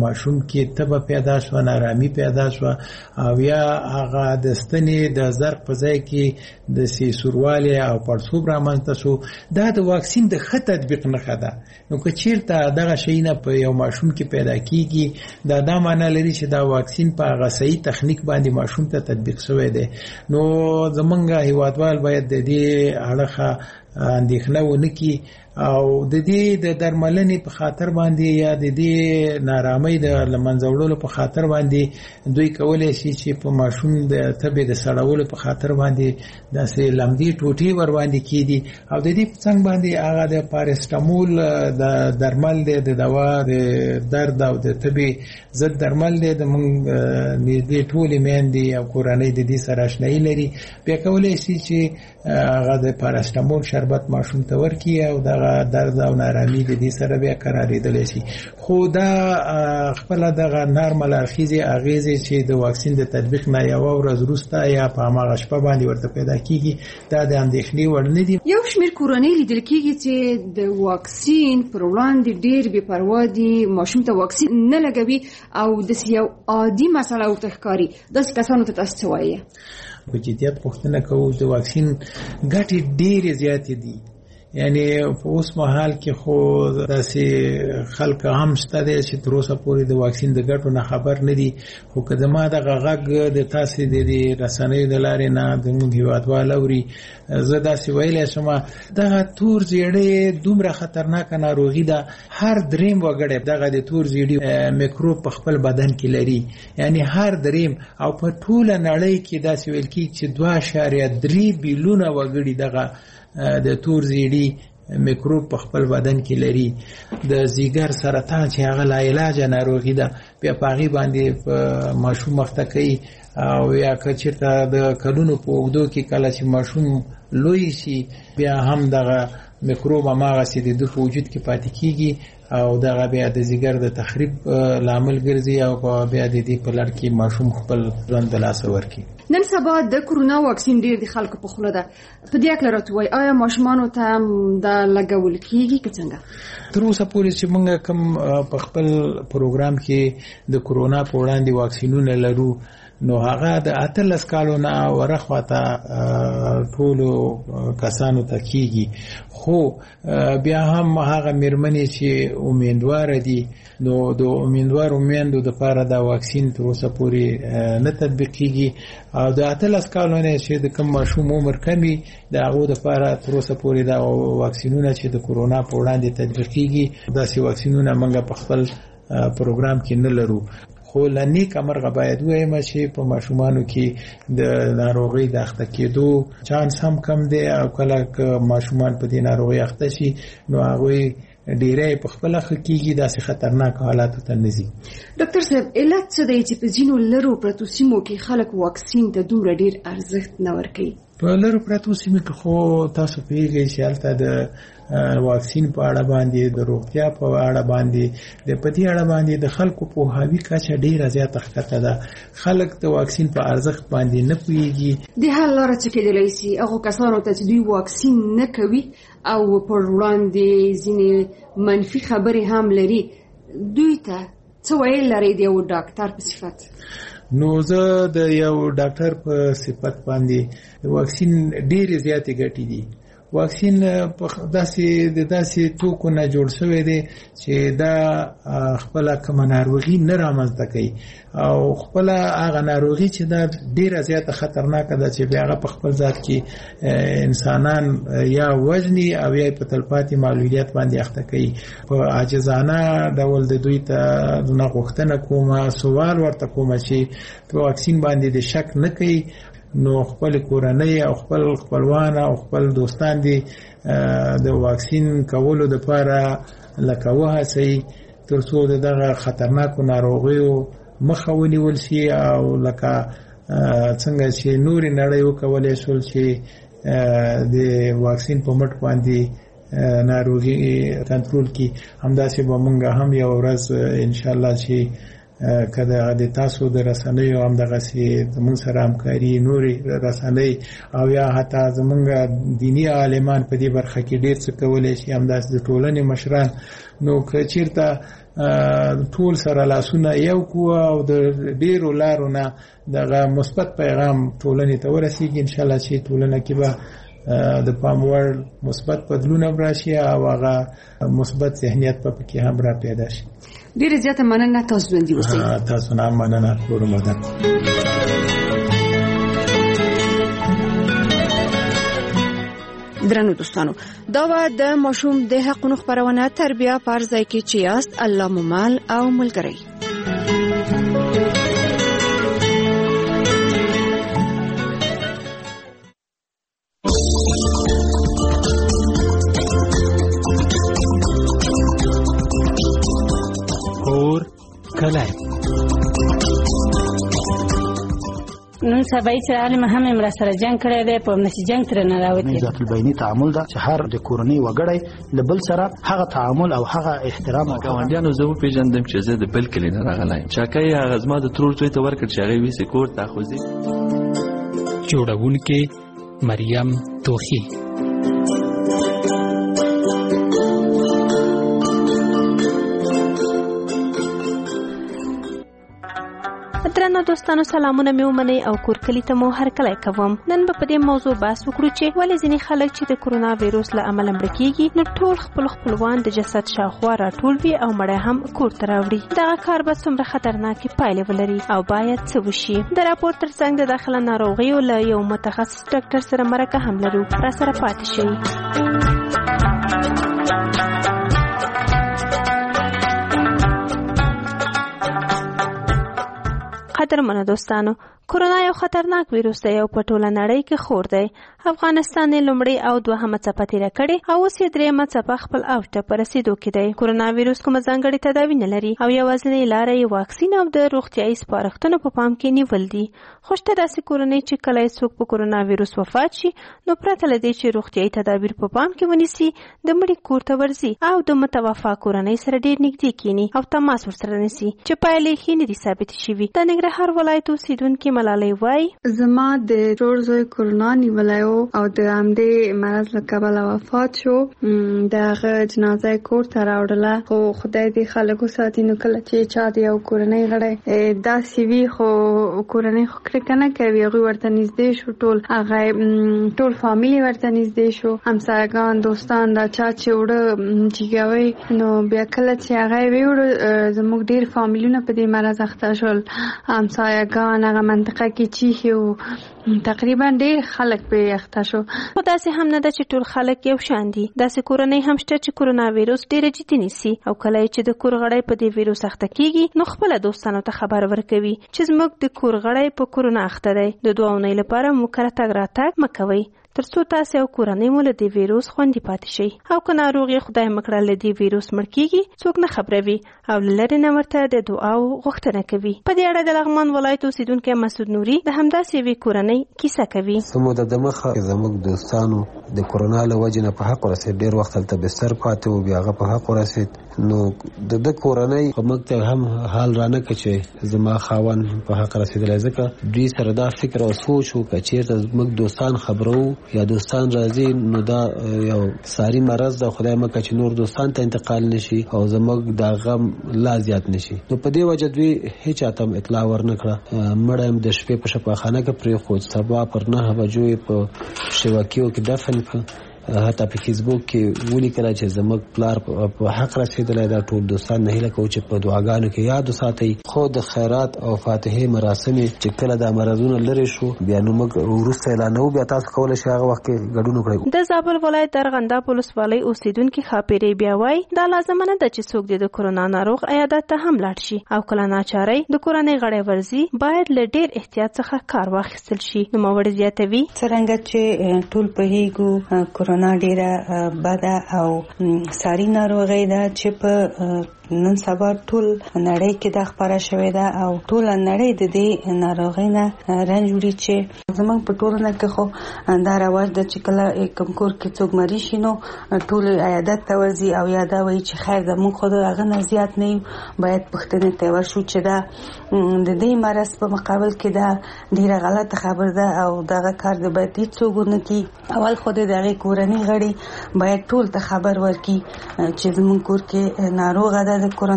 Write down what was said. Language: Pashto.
ماشوم کې تبه پیدا شو، نارامي پیدا شو، او یا هغه د ستنې د زرق په ځای کې د سوروالی او پړسوب رامنځته شو، دا د واکسین د ښه تطبیق نښه ده. نو که چیرته دغه شیونه په یو ماشوم کې پیدا کیږي، دا معنی لري چې دا واکسین په هغه صحیح تخنیک باندې ماشوم ته تطبیق شوی دی. نو زمونږ هیوادوال باید د دې اړخه اندېښنه ونه کړي او د دې د درملنې په خاطر باندې یا د دې نارامۍ د له منځه وړلو په خاطر باندې دوی کولی شي چې په ماشوم د تبې د سړولو په خاطر باندې داسې لمدې ټوټې ور باندې کېدي او د دې په څنګ باندې هغه د پارسټامول د درمل دی، د دوا د درد او د تبې ضد درمل دی. د موږ نږدې ټولې میندې او کورنۍ د دې سره اشنایي لري، بیا کولی شي چې هغه د پارسټامول شربت ماشوم ته ورکړي او دغه درد او نارامي د دې سره بیا قراریدلی شي. خو دا خپله دغه نارمل اړخیزې اغېزې چې د واکسین د تطبیق نه یوه ورځ وروسته یا په هماغه شپه باندې ورته پیدا کېږي، دا د اندېښنې وړ نه دي. یو شمېر کورنۍ لیدل کېږي چې د واکسین پر وړاندې ډېر بې پروا دي، ماشوم ته واکسین نه لګوي او داسې یو عادي مسله ورته ښکاري. داسې کسانو ته تاسو څه وایي؟ په جدیت پوښتنه کوو، د واکسین ګټې ډېرې زیاتې دي. یعنی په اوس مهال کې خو داسې خلک هم شته دی چې تر اوسه پورې د واکسین د ګټو نه خبر نه دي. خو که زما دغه غږ د تاسې د رسنیو د لارې نه زموږ هېوادوال اوري، زه داسې ویلی شم دغه تور زیړی دومره خطرناکه ناروغي ده. هر دریم وګړی دغه د تور زیړي میکروب په خپل بدن کې لري، یعنی هر دریم. او په ټوله نړۍ کې داسې ویل کېږي چې 2.3 بیلیونه وګړي دغه د تور زیړي میکروب په خپل بدن کې لري. د ځیګر سرطان چې هغه لا علاجه ناروغي ده، بیا په هغې باندې ماشوم مخته کوي. او یا که چېرته د کلونو په اوږدو کې کله چې ماشوم لوی شي، بیا هم دغه میکروب هماغسې د ده په وجود کې پاتې کېږي او دغه بیا د ځیګر د تخریب لامل ګرځي او بیا د دې په لړ کې ماشوم خپل ژوند د لاسه ورکړي. نن سبا د کرونا واکسین ډېر د خلکو په خوله ده. په دې اړه راته وایي، آیا ماشومانو ته دا لګول کېږي که څنګه؟ تر اوسه پورې چې موږ کوم په خپل پروګرام کې د کرونا په وړاندې واکسینونه لرو، نو هغه د 18 کالو نه ورخواته ټولو کسانو ته کېږي. خو بیا هم هغه مېرمنې چې امیندوار دي، نو د امیندوارو میندو دپاره دا واکسین تر اوسه پورې نه تطبیق کېږي. او د 18 کالو نه چې د کوم ماشوم عمر کمی، د هغو دپاره تر اوسه پورې دا واکسینونه چې د کرونا په وړاندې تطبیق کېږي، داسې واکسینونه موږ په خپل پروګرام کې نه لرو. خو له نیکه مرغه باید ووایم چې په ماشومانو کې د ناروغۍ د اخته کېدو چانس هم کم دی، او کله که ماشومان په دې ناروغۍ اخته شي نو هغوی ډیری په خپله ښه کېږي، داسې خطرناک حالاتو ته نه ځي. ډاکټر صاحب، علت څه دی چې په ځینو لرو پرتو سیمو کې خلک واکسین ته دومره ډېر ارزښت نه ورکوي؟ په لرو پرتو سیمو کې خو تاسو پوهېږئ چې هلته د واکسین په اړه باندې، د روغتیا په اړه باندې، په دې اړه باندې د خلکو پوهاوي کچه ډېره زیاته ښکته ده. خلک د واکسین په ارزښت باندې نه پوهېږي. د حل لاره څه کېدلی سي هغو کسانو ته چې دوی واکسین نه کوي او پر وړاندې ځینې منفي خبرې هم لري، دوی ته څه ویل لرئ د یو ډاکټر په صفت؟ نو زه د یو ډاکټر په صفت باندې د واکسین ډېرې زیاتې ګټې دي. واکسین داسې توکو نه جوړ شوی دی چې دا خپله کومه ناروغي نه رامنځته کوي، او خپله هغه ناروغي چې دا ډېره زیاته خطرناکه ده چې بیا هغه په خپل ذات کې انسانان یا وژني او یا په تلپاتې معلولیت باندې اخته کوي. په عاجزانه ډول د دوی ته نه غوښتنه کومه، سوال ورته کومه چې په واکسین باندې د شک نه کوي، نو خپل کورنۍ او خپل خپلوان او خپل دوستان دي د واکسین کولو دپاره لکه وهڅوي تر څو دغه خطرناکو ناروغیو مخه ونیول شي، او لکه څنګه چې نورې نړۍ وکولی شول چې د واکسین په مټ باندې ناروغي کنټرول کړي، همداسې به موږ هم یو ورځ انشاءالله چې کله د تاسو د رسنیو هم دغه سي زموږ سره همکاري نوري رسنۍ او یا حتی زموږ دینی عالمان په دې برخه کې ډیر څه کولای شي، هم د ټولنې مشران. نو که چیرته ټول سره لاسونه یو کو او د ډیرو لارو نه دغه مثبت پیغام ټولنې ته ورسیږي، ان شاء الله چې ټولنه کې به د پام وړ مثبت بدلون راشي او هغه مثبت ذهنیت په کې هم را پیدا شي. ډیره زیاته مننه، تاسو ژوندي اوسئ. تاسو نه مننه کوم مدد. درنو دوستانو، دا و د ماشوم د حقونو خبرونه تربیه پر ځای کې چې یاست الله ممال او ملګری. اور کله نن سبا چې عالم هم امر سره جنگ کړی دی، په نشي جنگ تر نه راوتی. ذات البینی تعامل دا چې هر د کورنۍ وګړی لبل سره هغه تعامل او هغه احترام او ګاونډیانو زه په پیژندم چې زه د بل کلی نه راغلی چاکای هغه زما د ترور ته ورکړ چې هغه ویسه کور تاخوزي. جوړونکې مریم توخی. درنو دوستانو، سلامونه مې ومنئ او کور کلي ته مو هرکلی کوم. نن به په دې موضوع بحث وکړو چې ولې ځینې خلک چې د کرونا ویروس له امله مړه کېږي نو ټول خپل خپلوان د جسد شاوخوا راټول وي او مړی هم کور ته راوړي. دغه کار به څومره خطرناکې پایلې ولري او باید څه وشي؟ د راپور ترڅنګ د داخله ناروغیو له یو متخصص ډاکټر سره مرکه هم لرو. راسره پاتې شئ. قدرمنو دوستانو، کرونا یو خطرناک ویروس دی او په ټوله نړۍ کې خور دی. افغانستان یې لومړی او دوهمه څپه تېره کړې او اوس یې درېیمه څپه خپل اوج ته په رسېدو کې دی. کرونا ویروس کومه ځانګړې تداوي نه لري او یوازینۍ لاره یې واکسین او د روغتیایي سپارښتنو په پام کې نیول دي. خو شته داسې کورنۍ چې کله یې څوک په کرونا ویروس وفات شي نو پرته له دې چې روغتیایي تدابیر په پام کې ونیسي د مړي کور ته ورځي او د متوفا کورنۍ سره ډېر نږدې کینی او تماس ورسره نیسي چې پایلې ښې نه دي ثابتې شوي. د ننګرهار ولایت اوسېدونکې ملالۍ وایي زما د ترور زوی کرونا نیولی و او د همدې مرض له کبله وفات شو. د هغه جنازه یې کور ته راوړله، خو خدای دې خلکو ساتي. نو کله چې چا د یو کورنۍ غړی داسې وي خو کورنۍ خو کرکه نه کوي، هغوی ورته نږدې شو، ټول فامیل ورته نږدې شو، همسایګان دوستان دا چا چې وړه جیګوي. نو بیا کله چې هغه یې ویوړو زموږ ډېر فامیلونه په دې مرض اخته شول، همسایګان هغه منطقه کې چیخي و تقریبا ډېر خلک پرې اخته شو. خو داسې هم نه ده چې ټول خلک یو شان دي. داسې کورنۍ هم شته چې کرونا ویروس ډېره جدي نیسي او کله چې د کور غړی په دې ویروس اخته کېږي نو خپله دوستانو ته خبر ورکوي چې زموږ د کور غړی په کرونا اخته دی. د 2 اونۍ لپاره مو کره تګ راتګ مه کوئ تر څو تاسو او کورنۍ مو له دې ویروس خوندي پاتې شي. او که ناروغ یې خدای مکړه له دې ویروس مړ کېږي څوک نه خبروي او له لرې نه ورته د دعاو غوښتنه کوي. په دې اړه د لغمان ولایت اوسېدونکی مسعود نوري د همداسې یوې کورنۍ کیسه کوي. زموږ د مخه زموږ دوستانو د کرونا له وجې نه په حق ورسېد، ډېر وخت هلته بستر پاتې و، بیا هغه په حق ورسېد. نو د کورنۍ په موږ ته هم حال رانه کړ چې زما خاوند په حق رسېدلی، ځکه دوی سره دا فکر او سوچ و که چېرته زموږ دوستان خبرو یا دوستان راځي نو دا یو ساري مرض ده، خدای مکړه چې نور دوستان ته انتقال نشي او زموږ دا غم لا زیات نشي. نو په دې وجه دوی هیڅ چاته اطلاع ورنه کړه. مړی هم د شپې په شفاخانه کې پرېښود، سبا پر 9 بجو یې په شواکیو کې دفن کړ. حتی په فیسبوک کې ولیکل چې زموږ پلار په حق رسېدلی. دا ټول دوستان نه هیله کوو چې په دعاګانو کې یاد وساتئ. خو د خیرات او فاتحې مراسم چې کله دا مرضونه لرې شو بیا نو موږ وروسته اعلانوو، بیا تاسو کولی شئ هغه وخت کې ګډون وکړئ. د زابل ولایت د ارغنداب ولسوالۍ اوسېدونکي ښاپیرې بیا وایي دا لازمه نه ده چې څوک د کرونا ناروغ عیادت ته هم لاړ شي او کله ناچارۍ د کورنۍ غړی ورځي باید له ډېر احتیاط څخه کار واخیستل شي. نوموړې زیاتوي څرنګه چې ټول پوهیږو کرونا ډیره بده او ساري ناروغي ده چې په نن سبا ټول نړۍ کې د خبره شوې ده او ټول نړۍ د دې ناروغۍ نه رنج وړي چې زمونږ په ټولنه کې خو دا رواج ده چې کله کوم کور کې څوک مریض شي نو ټول عیادت ته ورځي او یا دا وایي چې خیر زمونږ خو د هغه نه زیات نه یو باید پوښتنې ته ورشو چې دا د دې مرض په مقابل کې دا ډیره غلطه خبر ده او دغه کار د باید هیڅوک ونه کړي. اول خو د دغه کورنۍ غړي باید ټول ته خبر ورکړي چې زمونږ کور کې ناروغه ده د کرونا